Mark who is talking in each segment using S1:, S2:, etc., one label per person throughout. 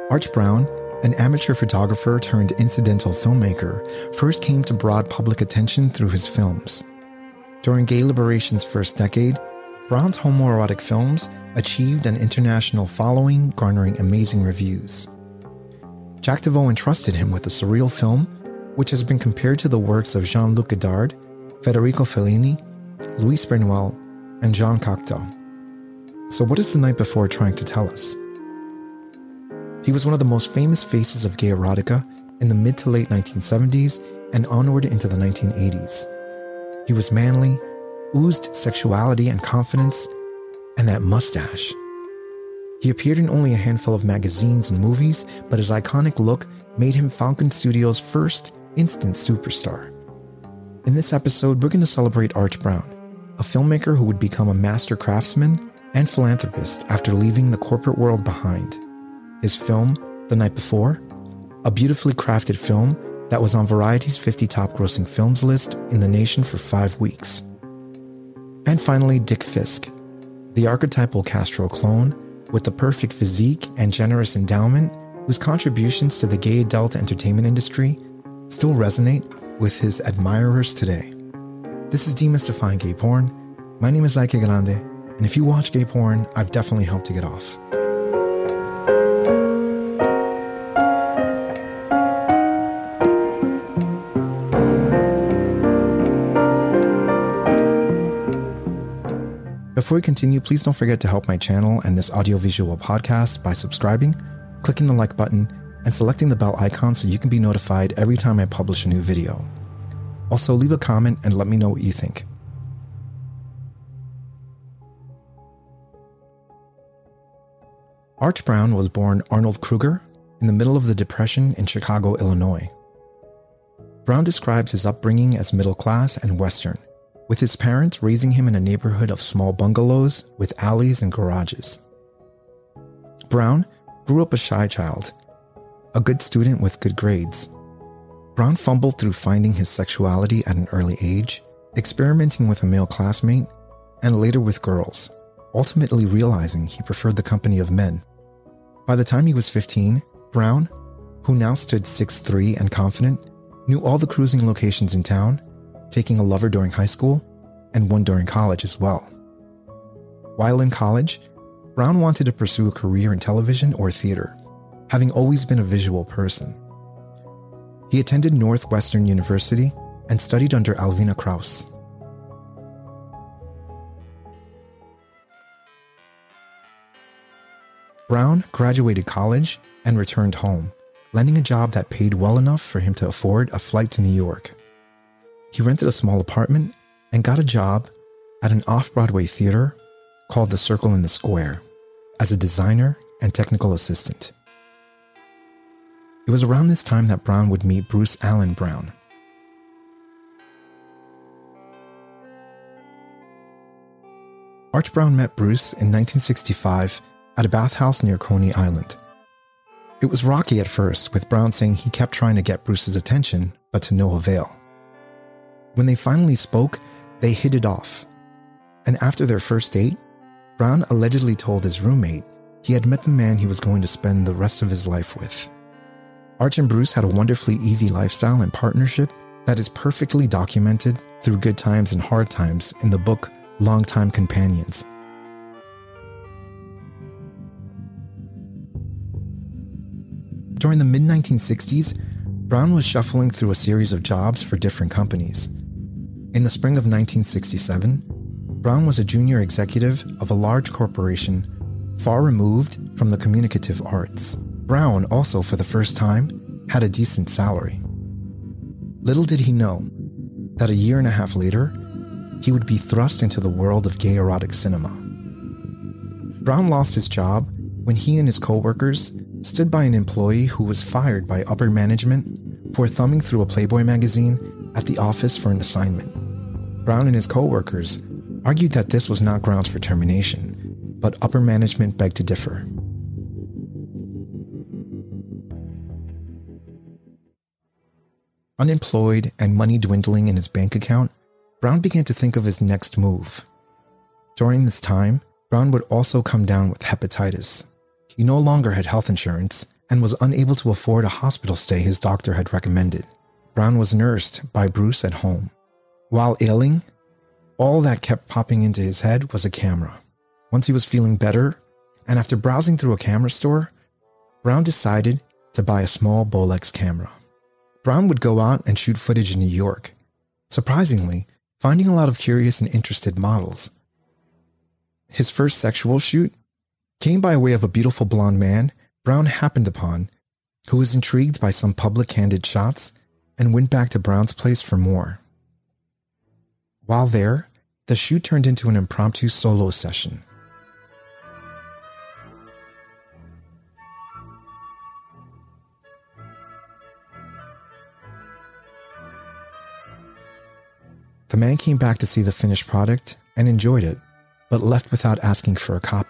S1: Arch Brown, an amateur photographer turned incidental filmmaker, first came to broad public attention through his films. During gay liberation's first decade, Brown's homoerotic films achieved an international following, garnering amazing reviews. Jack DeVoe entrusted him with a surreal film, which has been compared to the works of Jean-Luc Godard, Federico Fellini, Luis Buñuel, and Jean Cocteau. So what is The Night Before trying to tell us? He was one of the most famous faces of gay erotica in the mid to late 1970s and onward into the 1980s. He was manly, oozed sexuality and confidence, and that mustache. He appeared in only a handful of magazines and movies, but his iconic look made him Falcon Studios' first instant superstar. In this episode, we're going to celebrate Arch Brown, a filmmaker who would become a master craftsman and philanthropist after leaving the corporate world behind. His film, The Night Before, a beautifully crafted film that was on Variety's 50 top grossing films list in the nation for 5 weeks. And finally, Dick Fisk, the archetypal Castro clone with the perfect physique and generous endowment whose contributions to the gay adult entertainment industry still resonate with his admirers today. This is Demystifying Gay Porn. My name is Ike Grande, and if you watch gay porn, I've definitely helped to get off. Before we continue, please don't forget to help my channel and this audiovisual podcast by subscribing, clicking the like button, and selecting the bell icon so you can be notified every time I publish a new video. Also, leave a comment and let me know what you think. Arch Brown was born Arnold Kruger in the middle of the Depression in Chicago, Illinois. Brown describes his upbringing as middle class and Western, with his parents raising him in a neighborhood of small bungalows with alleys and garages. Brown grew up a shy child, a good student with good grades. Brown fumbled through finding his sexuality at an early age, experimenting with a male classmate, and later with girls, ultimately realizing he preferred the company of men. By the time he was 15, Brown, who now stood 6'3" and confident, knew all the cruising locations in town, taking a lover during high school, and one during college as well. While in college, Brown wanted to pursue a career in television or theater, having always been a visual person. He attended Northwestern University and studied under Alvina Krauss. Brown graduated college and returned home, landing a job that paid well enough for him to afford a flight to New York. He rented a small apartment and got a job at an off-Broadway theater called The Circle in the Square as a designer and technical assistant. It was around this time that Brown would meet Bruce Allen Brown. Arch Brown met Bruce in 1965 at a bathhouse near Coney Island. It was rocky at first, with Brown saying he kept trying to get Bruce's attention, but to no avail. When they finally spoke, they hit it off. And after their first date, Brown allegedly told his roommate he had met the man he was going to spend the rest of his life with. Arch and Bruce had a wonderfully easy lifestyle and partnership that is perfectly documented through good times and hard times in the book Longtime Companions. During the mid-1960s, Brown was shuffling through a series of jobs for different companies. In the spring of 1967, Brown was a junior executive of a large corporation far removed from the communicative arts. Brown also, for the first time, had a decent salary. Little did he know that a year and a half later, he would be thrust into the world of gay erotic cinema. Brown lost his job when he and his co-workers stood by an employee who was fired by upper management for thumbing through a Playboy magazine at the office for an assignment. Brown and his co-workers argued that this was not grounds for termination, but upper management begged to differ. Unemployed and money dwindling in his bank account, Brown began to think of his next move. During this time, Brown would also come down with hepatitis. He no longer had health insurance, and was unable to afford a hospital stay his doctor had recommended. Brown was nursed by Bruce at home. While ailing, all that kept popping into his head was a camera. Once he was feeling better, and after browsing through a camera store, Brown decided to buy a small Bolex camera. Brown would go out and shoot footage in New York, surprisingly, finding a lot of curious and interested models. His first sexual shoot came by way of a beautiful blonde man Brown happened upon, who was intrigued by some public candid shots and went back to Brown's place for more. While there, the shoot turned into an impromptu solo session. The man came back to see the finished product and enjoyed it, but left without asking for a copy.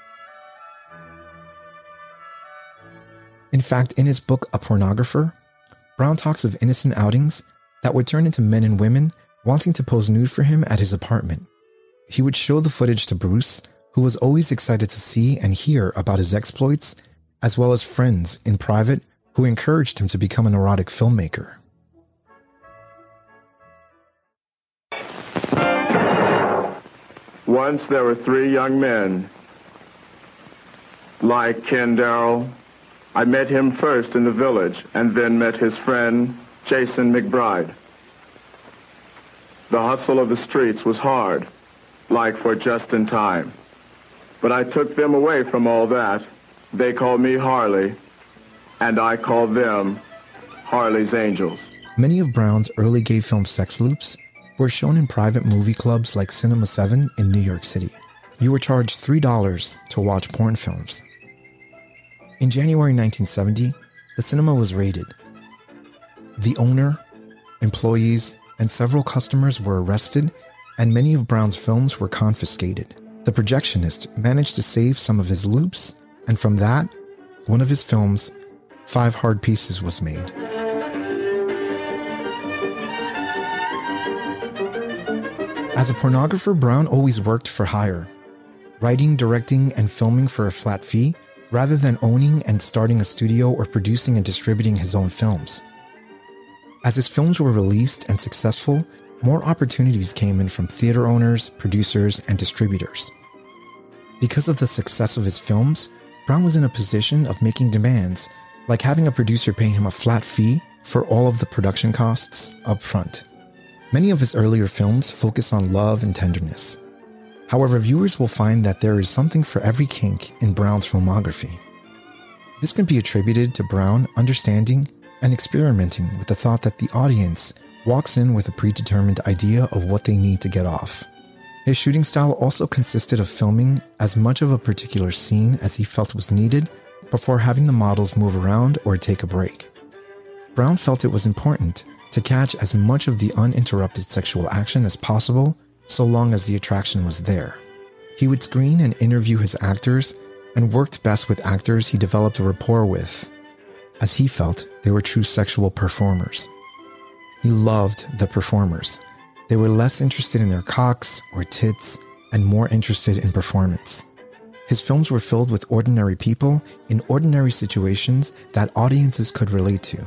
S1: In fact, in his book, A Pornographer, Brown talks of innocent outings that would turn into men and women wanting to pose nude for him at his apartment. He would show the footage to Bruce, who was always excited to see and hear about his exploits, as well as friends in private who encouraged him to become an erotic filmmaker.
S2: Once there were 3 young men. Like Ken Darrell, I met him first in the village and then met his friend, Jason McBride. The hustle of the streets was hard, like for Just in Time. But I took them away from all that. They called me Harley, and I called them Harley's Angels.
S1: Many of Brown's early gay film sex loops were shown in private movie clubs like Cinema 7 in New York City. You were charged $3 to watch porn films. In January 1970, the cinema was raided. The owner, employees, and several customers were arrested, and many of Brown's films were confiscated. The projectionist managed to save some of his loops, and from that, one of his films, 5 Hard Pieces, was made. As a pornographer, Brown always worked for hire, writing, directing, and filming for a flat fee, rather than owning and starting a studio or producing and distributing his own films. As his films were released and successful, more opportunities came in from theater owners, producers, and distributors. Because of the success of his films, Brown was in a position of making demands, like having a producer pay him a flat fee for all of the production costs up front. Many of his earlier films focus on love and tenderness. However, viewers will find that there is something for every kink in Brown's filmography. This can be attributed to Brown understanding and experimenting with the thought that the audience walks in with a predetermined idea of what they need to get off. His shooting style also consisted of filming as much of a particular scene as he felt was needed before having the models move around or take a break. Brown felt it was important to catch as much of the uninterrupted sexual action as possible, so long as the attraction was there. He would screen and interview his actors and worked best with actors he developed a rapport with, as he felt they were true sexual performers. He loved the performers. They were less interested in their cocks or tits and more interested in performance. His films were filled with ordinary people in ordinary situations that audiences could relate to.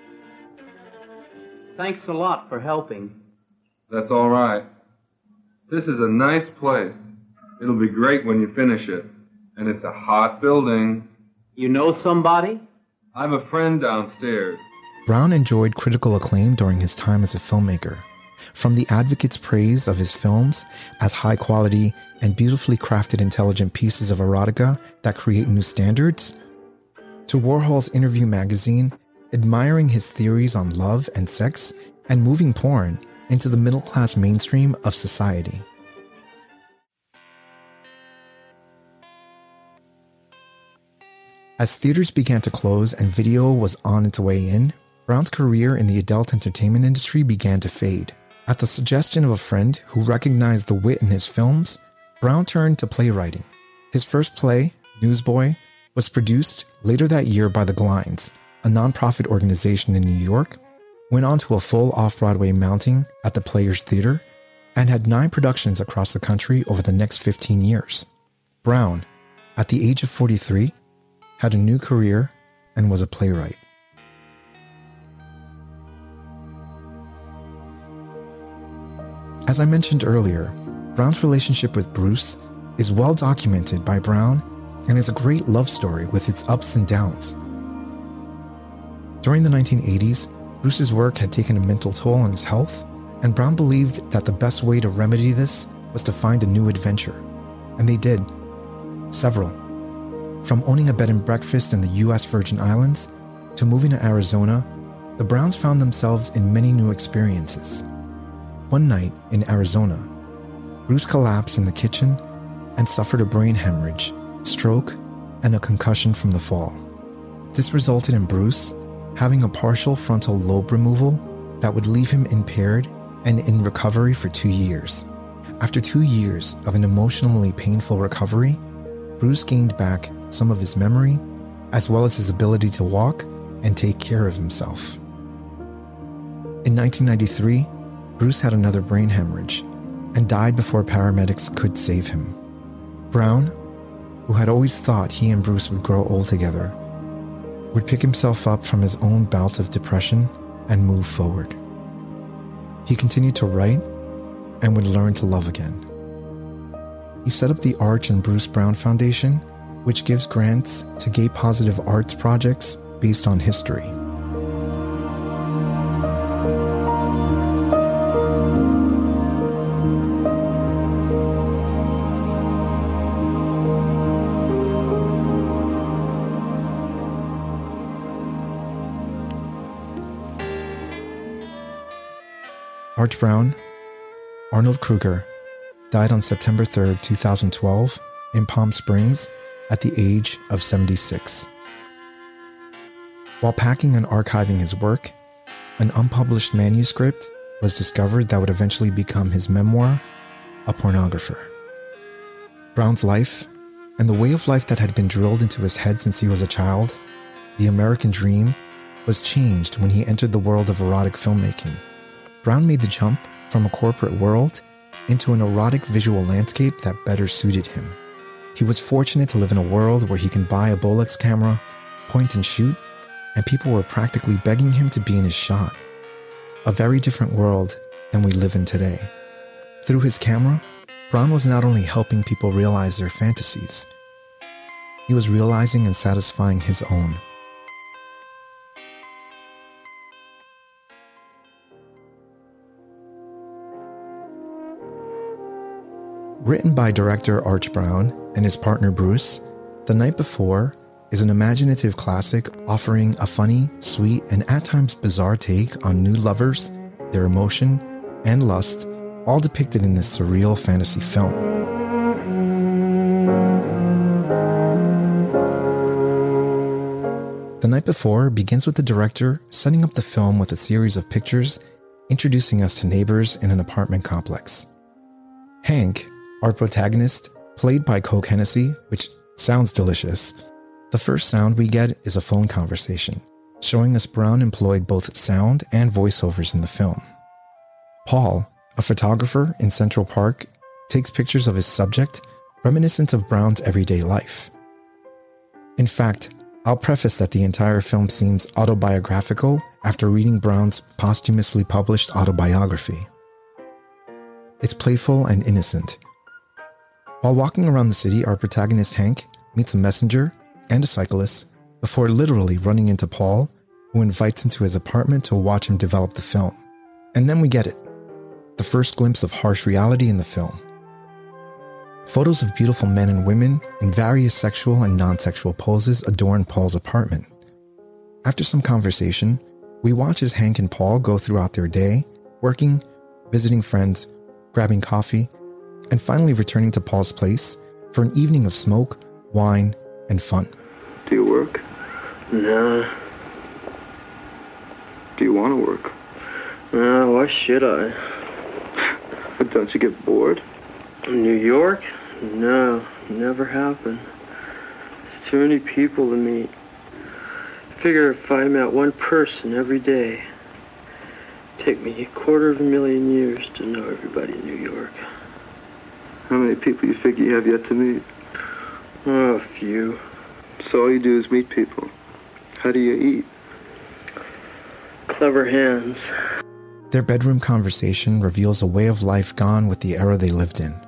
S3: Thanks a lot for helping.
S4: That's all right. This is a nice place. It'll be great when you finish it. And it's a hot building.
S3: You know somebody?
S4: I've a friend downstairs.
S1: Brown enjoyed critical acclaim during his time as a filmmaker. From the advocates' praise of his films as high-quality and beautifully crafted intelligent pieces of erotica that create new standards, to Warhol's Interview magazine admiring his theories on love and sex and moving porn into the middle-class mainstream of society. As theaters began to close and video was on its way in, Brown's career in the adult entertainment industry began to fade. At the suggestion of a friend who recognized the wit in his films, Brown turned to playwriting. His first play, Newsboy, was produced later that year by the Glinds, a nonprofit organization in New York, went on to a full off-Broadway mounting at the Players Theater, and had 9 productions across the country over the next 15 years. Brown, at the age of 43, had a new career and was a playwright. As I mentioned earlier, Brown's relationship with Bruce is well documented by Brown and is a great love story with its ups and downs. During the 1980s, Bruce's work had taken a mental toll on his health, and Brown believed that the best way to remedy this was to find a new adventure. And they did. Several. From owning a bed and breakfast in the U.S. Virgin Islands to moving to Arizona, the Browns found themselves in many new experiences. One night in Arizona, Bruce collapsed in the kitchen and suffered a brain hemorrhage, stroke, and a concussion from the fall. This resulted in Bruce having a partial frontal lobe removal that would leave him impaired and in recovery for 2 years. After 2 years of an emotionally painful recovery, Bruce gained back some of his memory, as well as his ability to walk and take care of himself. In 1993, Bruce had another brain hemorrhage and died before paramedics could save him. Brown, who had always thought he and Bruce would grow old together, would pick himself up from his own bout of depression and move forward. He continued to write and would learn to love again. He set up the Arch and Bruce Brown Foundation, which gives grants to gay-positive arts projects based on history. Arch Brown, Arnold Kruger, died on September 3, 2012, in Palm Springs at the age of 76. While packing and archiving his work, an unpublished manuscript was discovered that would eventually become his memoir, A Pornographer. Brown's life, and the way of life that had been drilled into his head since he was a child, the American dream, was changed when he entered the world of erotic filmmaking. Brown made the jump from a corporate world into an erotic visual landscape that better suited him. He was fortunate to live in a world where he can buy a Bolex camera, point and shoot, and people were practically begging him to be in his shot. A very different world than we live in today. Through his camera, Brown was not only helping people realize their fantasies, he was realizing and satisfying his own. Written by director Arch Brown and his partner Bruce, The Night Before is an imaginative classic offering a funny, sweet, and at times bizarre take on new lovers, their emotion, and lust, all depicted in this surreal fantasy film. The Night Before begins with the director setting up the film with a series of pictures introducing us to neighbors in an apartment complex. Hank, our protagonist, played by Coke Hennessy, which sounds delicious. The first sound we get is a phone conversation, showing us Brown employed both sound and voiceovers in the film. Paul, a photographer in Central Park, takes pictures of his subject, reminiscent of Brown's everyday life. In fact, I'll preface that the entire film seems autobiographical after reading Brown's posthumously published autobiography. It's playful and innocent. While walking around the city, our protagonist Hank meets a messenger and a cyclist before literally running into Paul, who invites him to his apartment to watch him develop the film. And then we get it. The first glimpse of harsh reality in the film. Photos of beautiful men and women in various sexual and non-sexual poses adorn Paul's apartment. After some conversation, we watch as Hank and Paul go throughout their day, working, visiting friends, grabbing coffee, and finally returning to Paul's place for an evening of smoke, wine, and fun.
S2: Do you work?
S5: No.
S2: Do you want to work?
S5: No, why should I?
S2: But don't you get bored?
S5: In New York? No, never happened. There's too many people to meet. I figure if I met one person every day, it'd take me 250,000 years to know everybody in New York.
S2: How many people you figure you have yet to meet?
S5: Oh, a few.
S2: So all you do is meet people.
S5: How do you eat? Clever hands.
S1: Their bedroom conversation reveals a way of life gone with the era they lived in.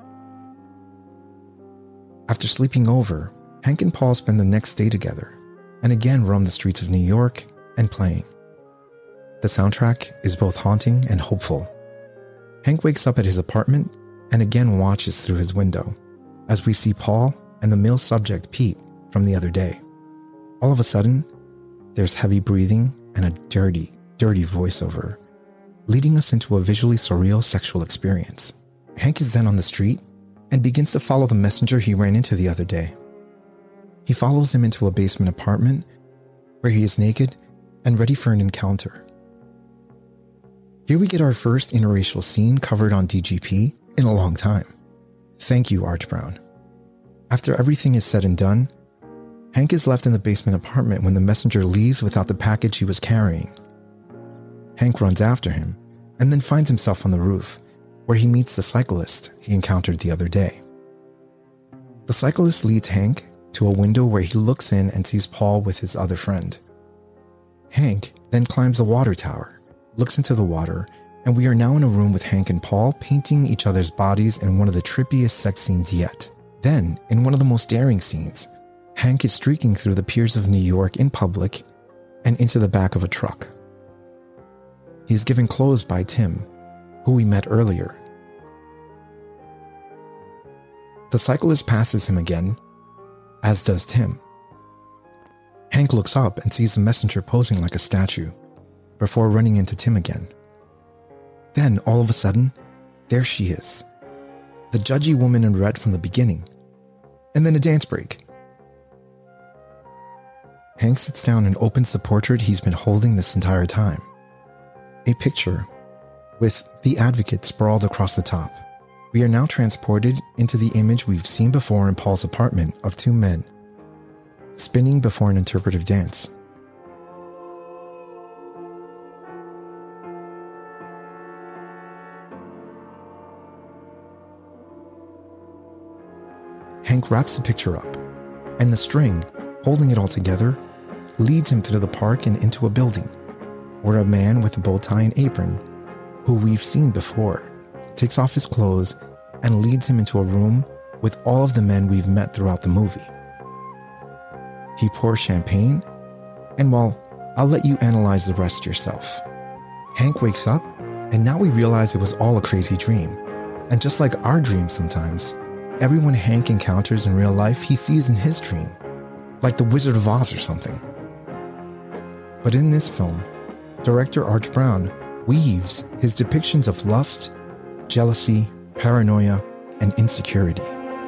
S1: After sleeping over, Hank and Paul spend the next day together, and again roam the streets of New York and playing. The soundtrack is both haunting and hopeful. Hank wakes up at his apartment and again watches through his window, as we see Paul and the male subject Pete from the other day. All of a sudden, there's heavy breathing and a dirty, dirty voiceover, leading us into a visually surreal sexual experience. Hank is then on the street and begins to follow the messenger he ran into the other day. He follows him into a basement apartment where he is naked and ready for an encounter. Here we get our first interracial scene covered on DGP in a long time. Thank you, Arch Brown. After everything is said and done, Hank is left in the basement apartment when the messenger leaves without the package he was carrying. Hank runs after him and then finds himself on the roof, where he meets the cyclist he encountered the other day. The cyclist leads Hank to a window where he looks in and sees Paul with his other friend. Hank then climbs a water tower, looks into the water, and we are now in a room with Hank and Paul painting each other's bodies in one of the trippiest sex scenes yet. Then, in one of the most daring scenes, Hank is streaking through the piers of New York in public and into the back of a truck. He is given clothes by Tim, who we met earlier. The cyclist passes him again, as does Tim. Hank looks up and sees the messenger posing like a statue, before running into Tim again. Then, all of a sudden, there she is, the judgy woman in red from the beginning, and then a dance break. Hank sits down and opens the portrait he's been holding this entire time. A picture with the advocate sprawled across the top. We are now transported into the image we've seen before in Paul's apartment of two men spinning before an interpretive dance. Hank wraps the picture up, and the string, holding it all together, leads him through the park and into a building, where a man with a bow tie and apron, who we've seen before, takes off his clothes and leads him into a room with all of the men we've met throughout the movie. He pours champagne, and well, I'll let you analyze the rest yourself. Hank wakes up, and now we realize it was all a crazy dream. And just like our dreams sometimes, everyone Hank encounters in real life he sees in his dream, like the Wizard of Oz or something. But in this film, director Arch Brown weaves his depictions of lust, jealousy, paranoia, and insecurity.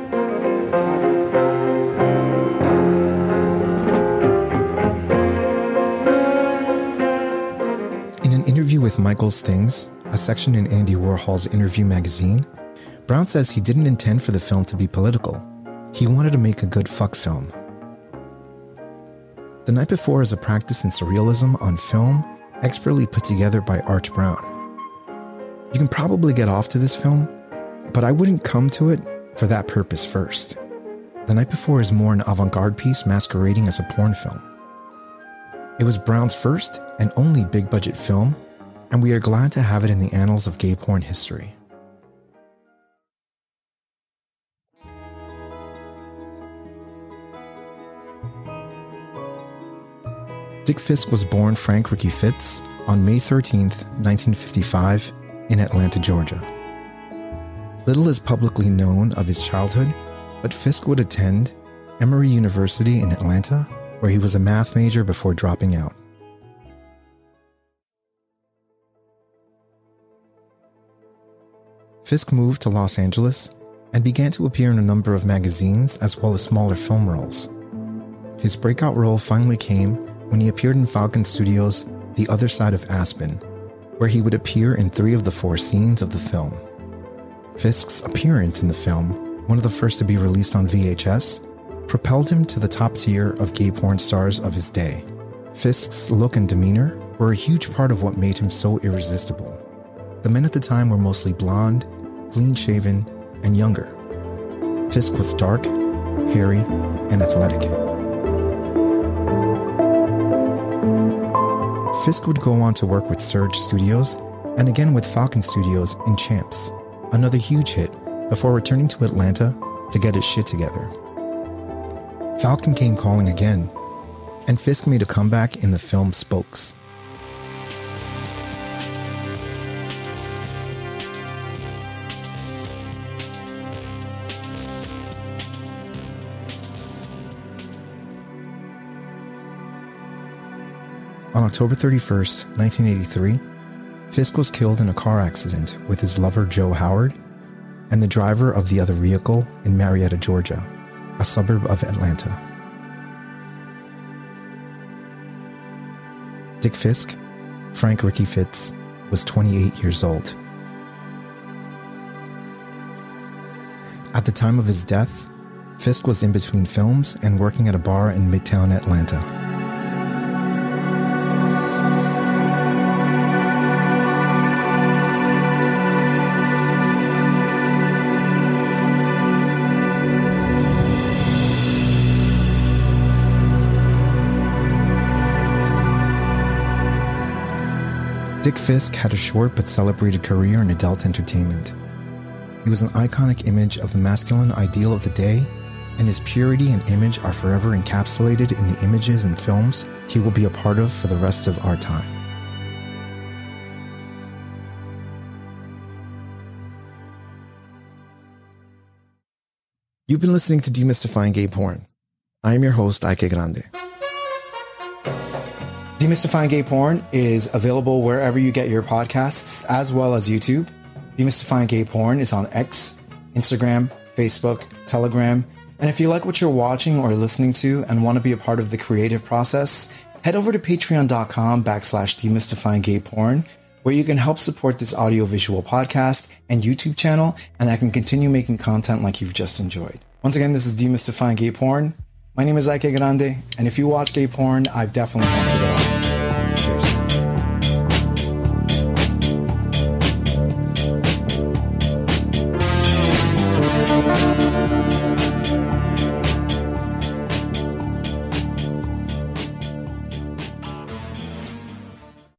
S1: In an interview with Michael's Things, a section in Andy Warhol's Interview magazine, Brown says he didn't intend for the film to be political. He wanted to make a good fuck film. The Night Before is a practice in surrealism on film, expertly put together by Arch Brown. You can probably get off to this film, but I wouldn't come to it for that purpose first. The Night Before is more an avant-garde piece masquerading as a porn film. It was Brown's first and only big-budget film, and we are glad to have it in the annals of gay porn history. Dick Fisk was born Frank Ricky Fitz on May 13th, 1955, in Atlanta, Georgia. Little is publicly known of his childhood, but Fisk would attend Emory University in Atlanta, where he was a math major before dropping out. Fisk moved to Los Angeles and began to appear in a number of magazines as well as smaller film roles. His breakout role finally came when he appeared in Falcon Studios' The Other Side of Aspen, where he would appear in 3 of the 4 scenes of the film. Fisk's appearance in the film, one of the first to be released on VHS, propelled him to the top tier of gay porn stars of his day. Fisk's look and demeanor were a huge part of what made him so irresistible. The men at the time were mostly blonde, clean-shaven, and younger. Fisk was dark, hairy, and athletic. Fisk would go on to work with Surge Studios and again with Falcon Studios in Champs, another huge hit, before returning to Atlanta to get his shit together. Falcon came calling again, and Fisk made a comeback in the film Spokes. On October 31st, 1983, Fisk was killed in a car accident with his lover Joe Howard and the driver of the other vehicle in Marietta, Georgia, a suburb of Atlanta. Dick Fisk, Frank Ricky Fitz, was 28 years old. At the time of his death, Fisk was in between films and working at a bar in Midtown Atlanta. Dick Fisk had a short but celebrated career in adult entertainment. He was an iconic image of the masculine ideal of the day, and his purity and image are forever encapsulated in the images and films he will be a part of for the rest of our time. You've been listening to Demystifying Gay Porn. I am your host, Ike Grande. Demystifying Gay Porn is available wherever you get your podcasts, as well as YouTube. Demystifying Gay Porn is on X, Instagram, Facebook, Telegram. And if you like what you're watching or listening to and want to be a part of the creative process, head over to patreon.com/demystifyinggayporn, where you can help support this audiovisual podcast and YouTube channel, and I can continue making content like you've just enjoyed. Once again, this is Demystifying Gay Porn. My name is Ike Grande, and if you watch gay porn, I've definitely helped it out.